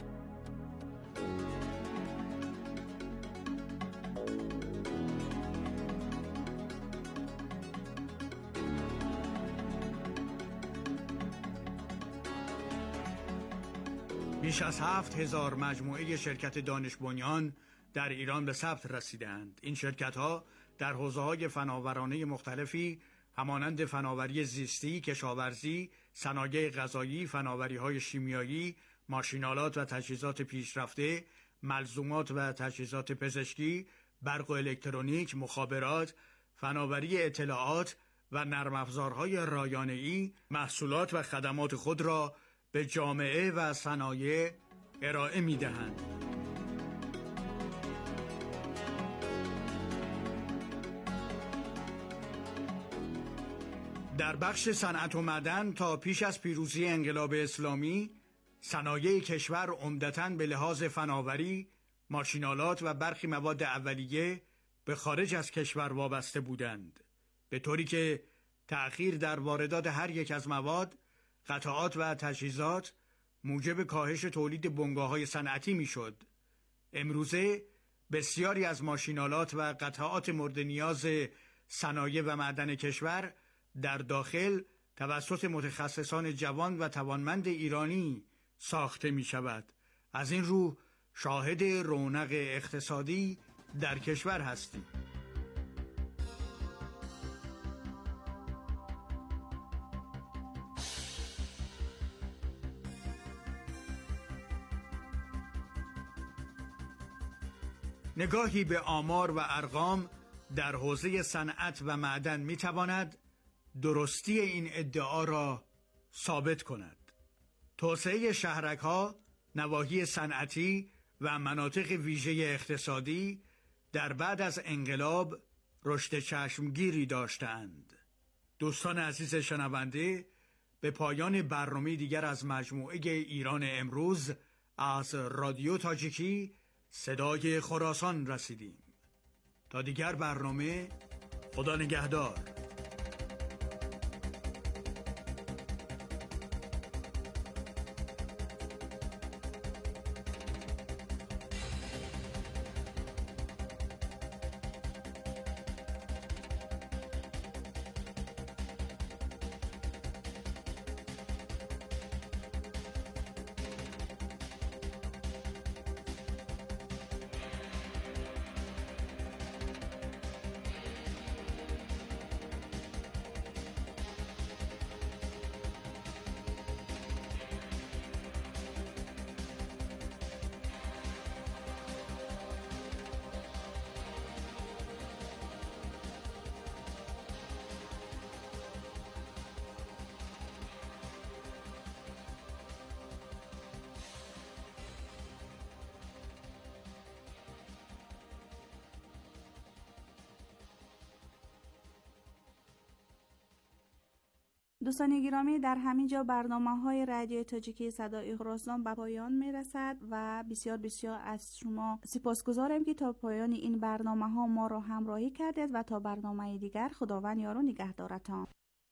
بیش از هفت هزار مجموعه شرکت دانش بنیان در ایران به ثبت رسیدند. این شرکت‌ها در حوزه‌های فناورانه مختلفی همانند فناوری زیستی، کشاورزی، صنایع غذایی، فناوری‌های شیمیایی، ماشین‌آلات و تجهیزات پیشرفته، ملزومات و تجهیزات پزشکی، برق و الکترونیک، مخابرات، فناوری اطلاعات و نرم افزارهای رایانه‌ای محصولات و خدمات خود را به جامعه و صنایع ارائه می‌دهند. در بخش صنعت و معدن تا پیش از پیروزی انقلاب اسلامی صنایع کشور عمدتاً به لحاظ فناوری، ماشین‌آلات و برخی مواد اولیه به خارج از کشور وابسته بودند، به طوری که تأخیر در واردات هر یک از مواد، قطعات و تجهیزات موجب کاهش تولید بنگاه‌های صنعتی می‌شد. امروزه بسیاری از ماشین‌آلات و قطعات مورد نیاز صنایع و معدن کشور در داخل توسط متخصصان جوان و توانمند ایرانی ساخته می شود. از این رو شاهد رونق اقتصادی در کشور هستیم. نگاهی به آمار و ارقام در حوزه صنعت و معدن می‌تواند درستی این ادعا را ثابت کند. توسعه شهرک‌ها، نواحی صنعتی و مناطق ویژه اقتصادی در بعد از انقلاب رشد چشمگیری داشتند. دوستان عزیز شنونده، به پایان برنامه دیگر از مجموعه ایران امروز از رادیو تاجیکی صدای خراسان رسیدیم. تا دیگر برنامه، خدا نگهدار. دوستان گرامی، در همین جا برنامه های رادیو تاجیکی صدای خراسان به پایان می رسد و بسیار بسیار از شما سپاسگزارم که تا پایان این برنامه ها ما را همراهی کردید و تا برنامه دیگر خداوند یار و نگهدارتان.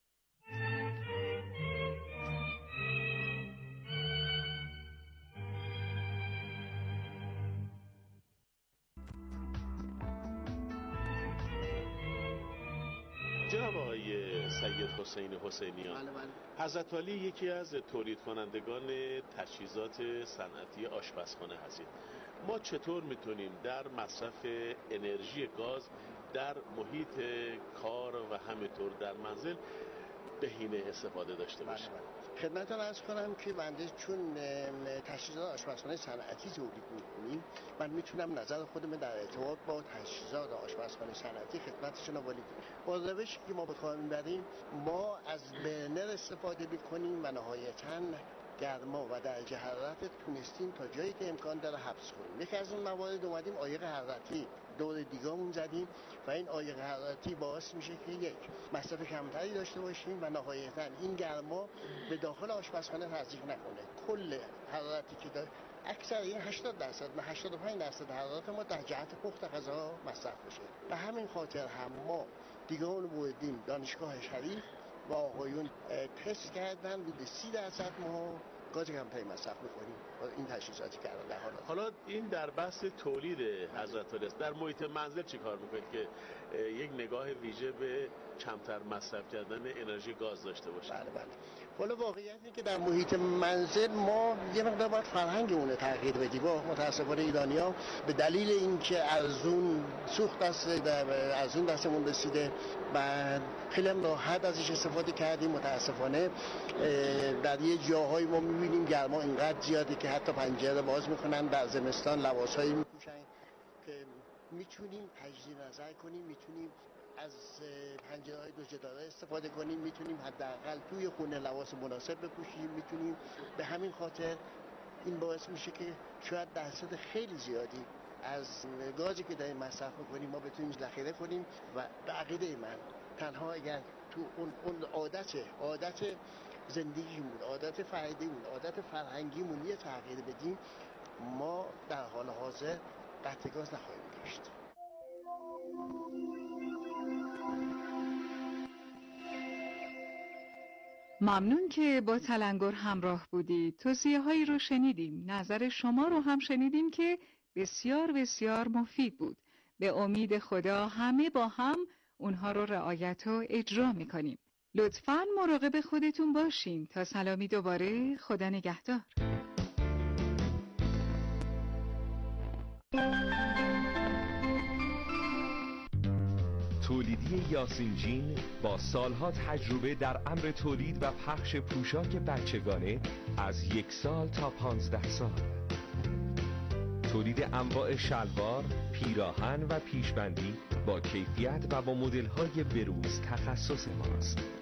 جناب آقای سید حسین حسینیان، حضرت علی یکی از تولید کنندگان تجهیزات صنعتی آشپزخانه هستید. ما چطور میتونیم در مصرف انرژی گاز در محیط کار و همینطور در منزل بهینه استفاده داشته باشیم؟ خدمتتون عرض کنم که بنده چون تجهیزات آشپزخانه صنعتی تولید می‌کنیم، من میتونم نظر خودم در ارتباط با تجهیزات آشپزخانه صنعتی خدمت جناب عالی با روشی که ما به کار می‌بریم، ما از برنر استفاده می‌کنیم و نهایتاً گرما و درجه حرارت تونستیم تا جایی که امکان داره حبس کنیم. یکی از اون موارد اومدیم عایق حرارتی دور دیگامون زدیم و این عایق حرارتی باعث میشه که یک مصرف کمتری داشته باشیم و نهایتاً این گرما به داخل آشپزخانه تزریق نکنه. کل حرارتی که داره اکثر این هشتاد درصد و هشتاد و پنج درصد حرارت ما در جهت پخت غذا مصرف بشه. به همین خاطر هم ما دیگامون بردیم دانشگاه شریف و آقایون تست کردن بوده سی درصد ما گاز کمتری مصرف می‌کنیم این تجهیزاتی که الان در حال است. حالا این در بحث تولید حضرت علی است. در محیط منزل چی کار می‌کنید که یک نگاه ویژه به کمتر مصرف کردن انرژی گاز داشته باشید؟ بله بله. والا واقعیت اینه که در محیط منزل ما یه مقدار باید فرهنگمون رو تغییر بدیم. متأسفانه ایرانی‌ها به دلیل اینکه ارزون سوخت است ارزون دستمون رسیده و خیلی هم راحت ازش استفاده کردیم. متأسفانه در یه جاهای ما می‌بینیم گرما اینقدر زیاده که حتی پنجره باز می‌کنن، در زمستان لباسایی می‌پوشن که می‌تونیم تجدید نظر کنیم، می‌تونیم از پنجره‌های دو جداره استفاده کنیم، می‌تونیم حداقل توی خونه لباس مناسب بپوشیم، می‌تونیم به همین خاطر این باعث میشه که شاید درصد خیلی زیادی از گازی که داریم مصرف می‌کنیم ما بتونیم ذخیره کنیم و به عقیده من تنها اگر تو اون اون عادت عادت زندگیمون، عادت فرهنگیمون، عادت فرهنگیمون یه تغییر بدیم، ما در حال حاضر قطع گاز نخواهیم داشت. ممنون که با تلنگر همراه بودید. توصیه هایی رو شنیدیم، نظر شما رو هم شنیدیم که بسیار بسیار مفید بود. به امید خدا همه با هم اونها رو رعایت و اجرا میکنیم. لطفاً مراقب خودتون باشین. تا سلامی دوباره، خدا نگهدار. تولیدی یاسین جین با سالها تجربه در امر تولید و پخش پوشاک بچگانه از یک سال تا پانزده سال. تولید انواع شلوار، پیراهن و پیشبندی با کیفیت و با مدل‌های بروز تخصص ماست.